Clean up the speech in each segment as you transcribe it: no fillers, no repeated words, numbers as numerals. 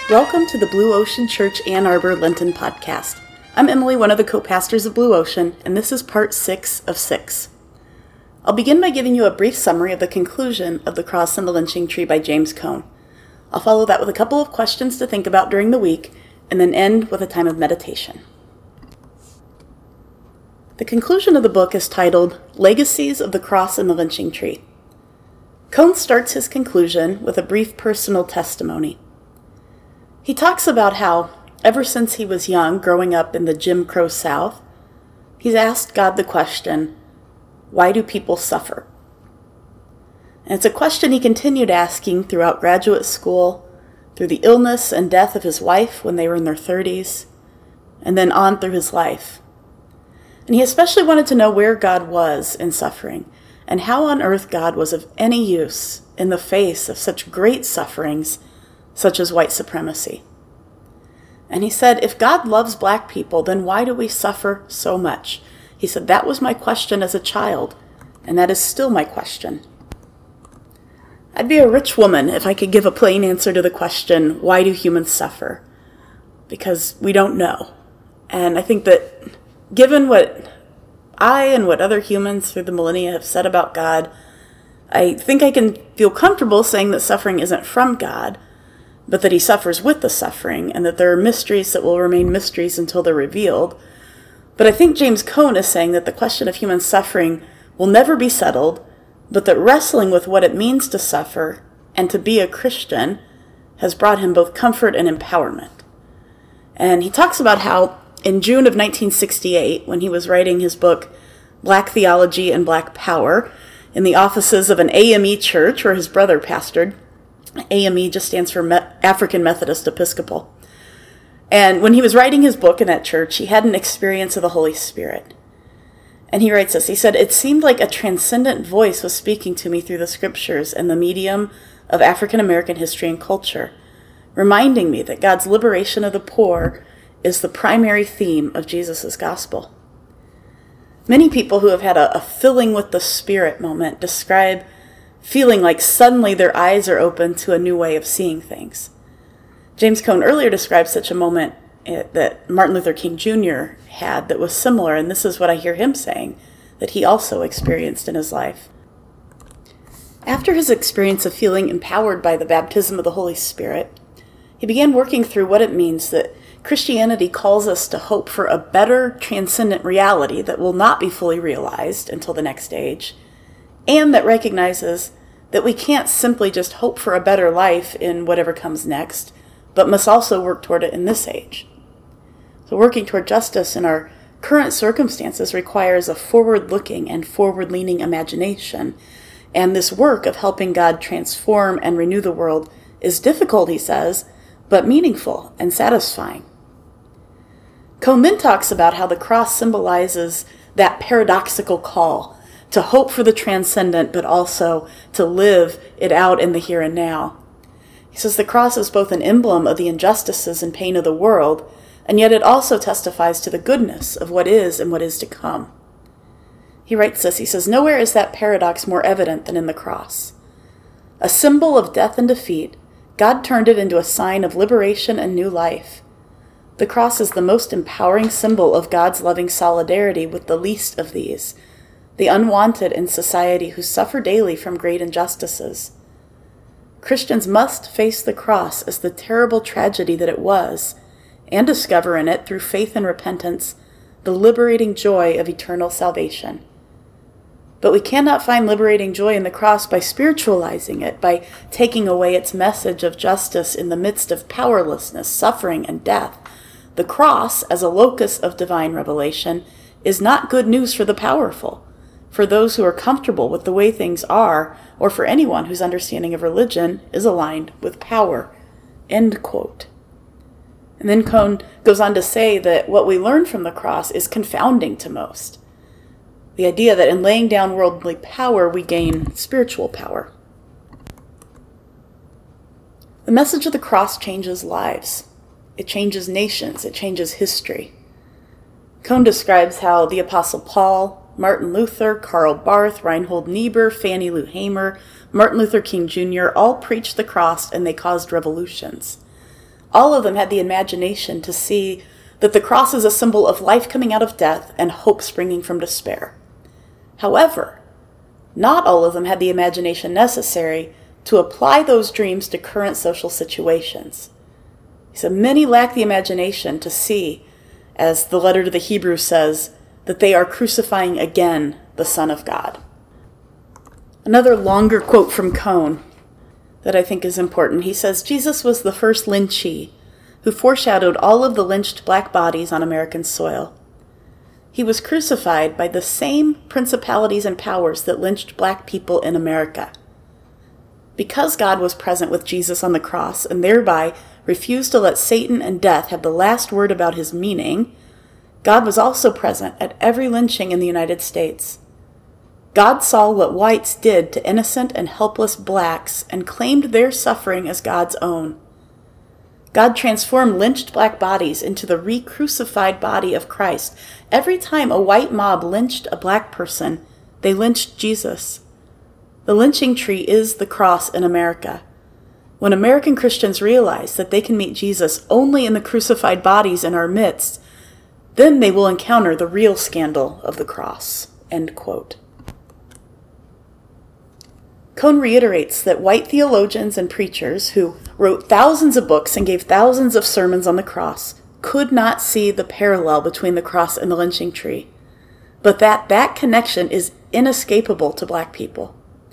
Welcome to the Blue Ocean Church Ann Arbor Lenten Podcast. I'm Emily, one of the co-pastors of Blue Ocean, and this is part 6 of 6. I'll begin by giving you a brief summary of the conclusion of The Cross and the Lynching Tree by James Cone. I'll follow that with a couple of questions to think about during the week, and then end with a time of meditation. The conclusion of the book is titled Legacies of the Cross and the Lynching Tree. Cone starts his conclusion with a brief personal testimony. He talks about how, ever since he was young, growing up in the Jim Crow South, he's asked God the question, why do people suffer? And it's a question he continued asking throughout graduate school, through the illness and death of his wife when they were in their 30s, and then on through his life. And he especially wanted to know where God was in suffering, and how on earth God was of any use in the face of such great sufferings, such as white supremacy. And he said, if God loves black people, then why do we suffer so much? He said, that was my question as a child, and that is still my question. I'd be a rich woman if I could give a plain answer to the question, why do humans suffer? Because we don't know. And I think that given what I and what other humans through the millennia have said about God, I think I can feel comfortable saying that suffering isn't from God, but that he suffers with the suffering, and that there are mysteries that will remain mysteries until they're revealed. But I think James Cone is saying that the question of human suffering will never be settled, but that wrestling with what it means to suffer and to be a Christian has brought him both comfort and empowerment. And he talks about how in June of 1968, when he was writing his book, Black Theology and Black Power, in the offices of an AME church where his brother pastored. AME just stands for African Methodist Episcopal. And when he was writing his book in that church, he had an experience of the Holy Spirit. And he writes this, he said, it seemed like a transcendent voice was speaking to me through the scriptures and the medium of African American history and culture, reminding me that God's liberation of the poor is the primary theme of Jesus' gospel. Many people who have had a filling with the Spirit moment describe feeling like suddenly their eyes are open to a new way of seeing things. James Cone earlier described such a moment that Martin Luther King Jr. had that was similar, and this is what I hear him saying, that he also experienced in his life. After his experience of feeling empowered by the baptism of the Holy Spirit, he began working through what it means that Christianity calls us to hope for a better transcendent reality that will not be fully realized until the next age, and that recognizes that we can't simply just hope for a better life in whatever comes next, but must also work toward it in this age. So working toward justice in our current circumstances requires a forward-looking and forward-leaning imagination, and this work of helping God transform and renew the world is difficult, he says, but meaningful and satisfying. Cone then talks about how the cross symbolizes that paradoxical call to hope for the transcendent, but also to live it out in the here and now. He says the cross is both an emblem of the injustices and pain of the world, and yet it also testifies to the goodness of what is and what is to come. He writes this, he says, nowhere is that paradox more evident than in the cross. A symbol of death and defeat, God turned it into a sign of liberation and new life. The cross is the most empowering symbol of God's loving solidarity with the least of these, the unwanted in society who suffer daily from great injustices. Christians must face the cross as the terrible tragedy that it was, and discover in it, through faith and repentance, the liberating joy of eternal salvation. But we cannot find liberating joy in the cross by spiritualizing it, by taking away its message of justice in the midst of powerlessness, suffering, and death. The cross, as a locus of divine revelation, is not good news for the powerful, for those who are comfortable with the way things are, or for anyone whose understanding of religion is aligned with power. End quote. And then Cone goes on to say that what we learn from the cross is confounding to most. The idea that in laying down worldly power, we gain spiritual power. The message of the cross changes lives. It changes nations. It changes history. Cone describes how the Apostle Paul, Martin Luther, Karl Barth, Reinhold Niebuhr, Fannie Lou Hamer, Martin Luther King Jr. all preached the cross, and they caused revolutions. All of them had the imagination to see that the cross is a symbol of life coming out of death and hope springing from despair. However, not all of them had the imagination necessary to apply those dreams to current social situations. So many lack the imagination to see, as the letter to the Hebrews says, that they are crucifying again the Son of God. Another longer quote from Cone that I think is important. He says, Jesus was the first lynchee who foreshadowed all of the lynched black bodies on American soil. He was crucified by the same principalities and powers that lynched black people in America. Because God was present with Jesus on the cross and thereby refused to let Satan and death have the last word about his meaning, God was also present at every lynching in the United States. God saw what whites did to innocent and helpless blacks and claimed their suffering as God's own. God transformed lynched black bodies into the re-crucified body of Christ. Every time a white mob lynched a black person, they lynched Jesus. The lynching tree is the cross in America. When American Christians realize that they can meet Jesus only in the crucified bodies in our midst, then they will encounter the real scandal of the cross." End quote. Cone reiterates that white theologians and preachers who wrote thousands of books and gave thousands of sermons on the cross could not see the parallel between the cross and the lynching tree, but that connection is inescapable to black people.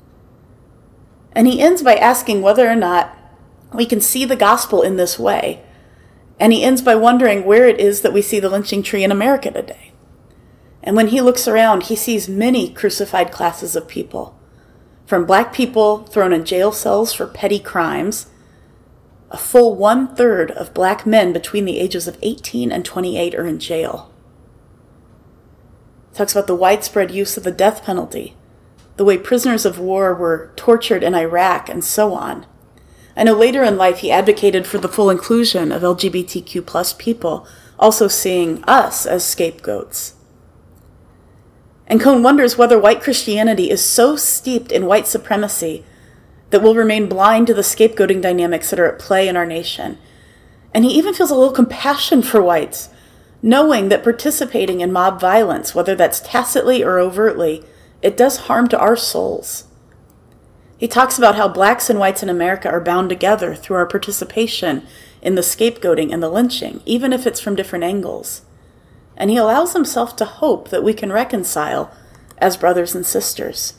And he ends by asking whether or not we can see the gospel in this way. And he ends by wondering where it is that we see the lynching tree in America today. And when he looks around, he sees many crucified classes of people. From black people thrown in jail cells for petty crimes, a full 1/3 of black men between the ages of 18 and 28 are in jail. He talks about the widespread use of the death penalty, the way prisoners of war were tortured in Iraq, and so on. I know later in life he advocated for the full inclusion of LGBTQ+ people, also seeing us as scapegoats. And Cone wonders whether white Christianity is so steeped in white supremacy that we'll remain blind to the scapegoating dynamics that are at play in our nation. And he even feels a little compassion for whites, knowing that participating in mob violence, whether that's tacitly or overtly, it does harm to our souls. He talks about how blacks and whites in America are bound together through our participation in the scapegoating and the lynching, even if it's from different angles. And he allows himself to hope that we can reconcile as brothers and sisters.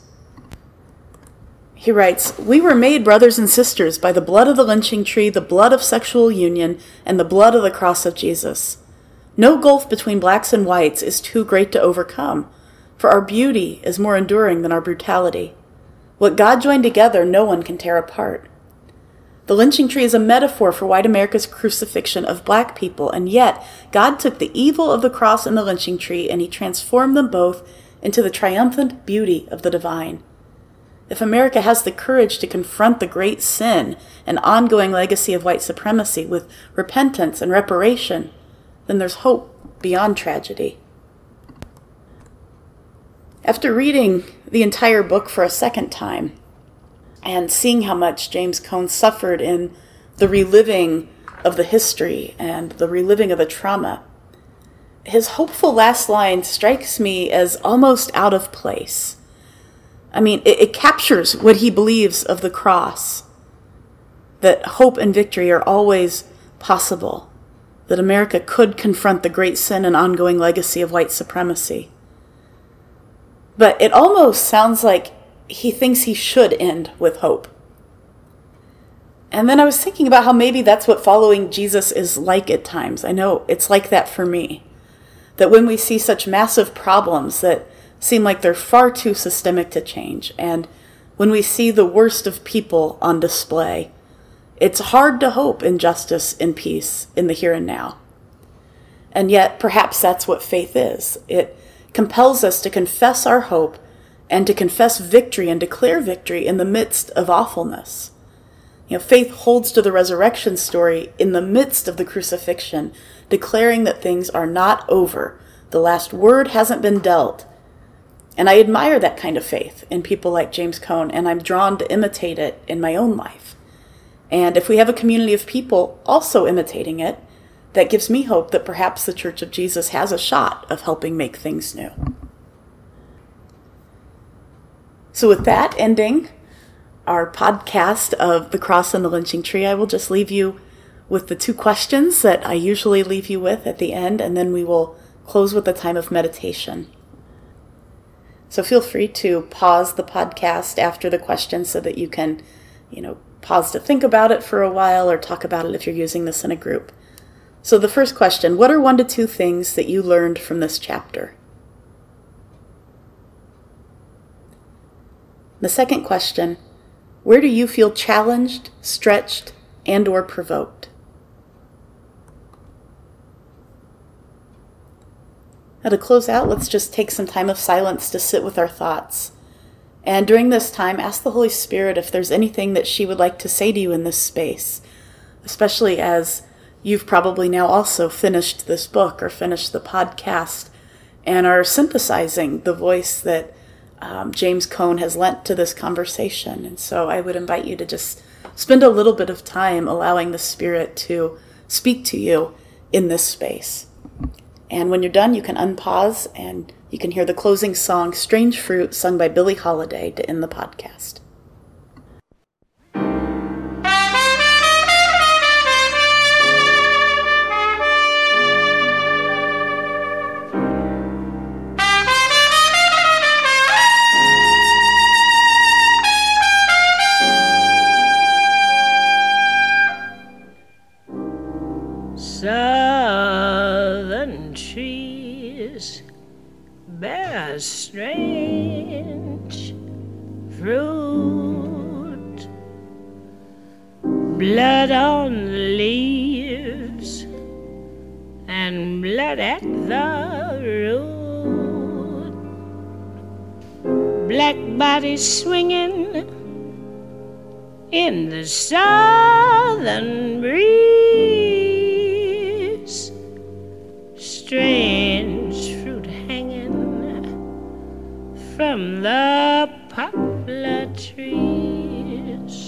He writes, "We were made brothers and sisters by the blood of the lynching tree, the blood of sexual union, and the blood of the cross of Jesus. No gulf between blacks and whites is too great to overcome, for our beauty is more enduring than our brutality. What God joined together, no one can tear apart." The lynching tree is a metaphor for white America's crucifixion of black people, and yet God took the evil of the cross and the lynching tree and he transformed them both into the triumphant beauty of the divine. If America has the courage to confront the great sin and ongoing legacy of white supremacy with repentance and reparation, then there's hope beyond tragedy. After reading the entire book for a second time, and seeing how much James Cone suffered in the reliving of the history and the reliving of the trauma, his hopeful last line strikes me as almost out of place. I mean, it captures what he believes of the cross, that hope and victory are always possible, that America could confront the great sin and ongoing legacy of white supremacy. But it almost sounds like he thinks he should end with hope. And then I was thinking about how maybe that's what following Jesus is like at times. I know it's like that for me. That when we see such massive problems that seem like they're far too systemic to change, and when we see the worst of people on display, it's hard to hope in justice and peace in the here and now. And yet, perhaps that's what faith is. It compels us to confess our hope and to confess victory and declare victory in the midst of awfulness. Faith holds to the resurrection story in the midst of the crucifixion, declaring that things are not over. The last word hasn't been dealt. And I admire that kind of faith in people like James Cone, and I'm drawn to imitate it in my own life. And if we have a community of people also imitating it, that gives me hope that perhaps the Church of Jesus has a shot of helping make things new. So with that ending our podcast of The Cross and the Lynching Tree, I will just leave you with the 2 questions that I usually leave you with at the end, and then we will close with a time of meditation. So feel free to pause the podcast after the question so that you can, pause to think about it for a while or talk about it if you're using this in a group. So the first question, what are 1 to 2 things that you learned from this chapter? The second question, where do you feel challenged, stretched, and or provoked? Now to close out, let's just take some time of silence to sit with our thoughts. And during this time, ask the Holy Spirit if there's anything that she would like to say to you in this space, especially as you've probably now also finished this book or finished the podcast and are synthesizing the voice that James Cone has lent to this conversation. And so I would invite you to just spend a little bit of time allowing the Spirit to speak to you in this space. And when you're done, you can unpause and you can hear the closing song, Strange Fruit, sung by Billie Holiday to end the podcast. Southern trees bear strange fruit, blood on the leaves and blood at the root, black bodies swinging in the southern breeze, strange fruit hanging from the poplar trees.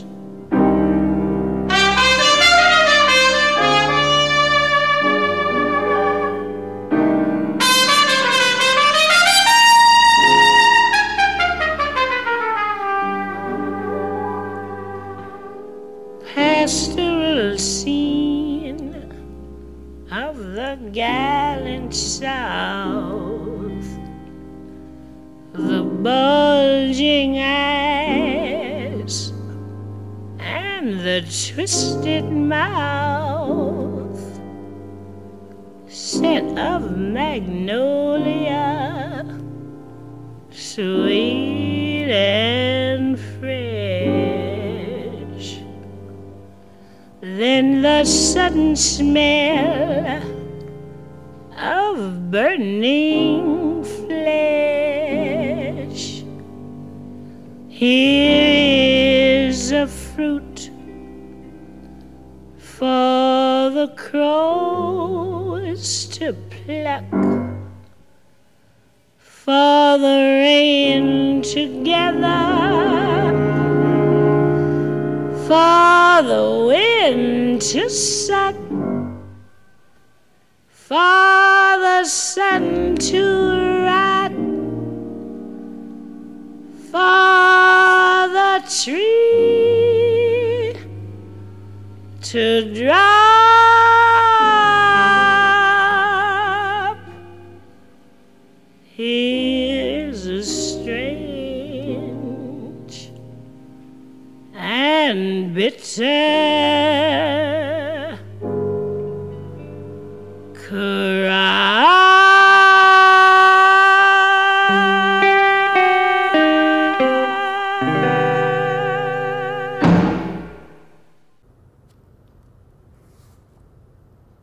Pastoral scene of the gallant South, the bulging eyes and the twisted mouth, scent of magnolia, sweet and fresh. Then the sudden smell of burning flesh. Here is a fruit for the crows to pluck, for the rain to gather, for the wind to suck, for the sun to rot, for the tree to drop. Here's a strange and bitter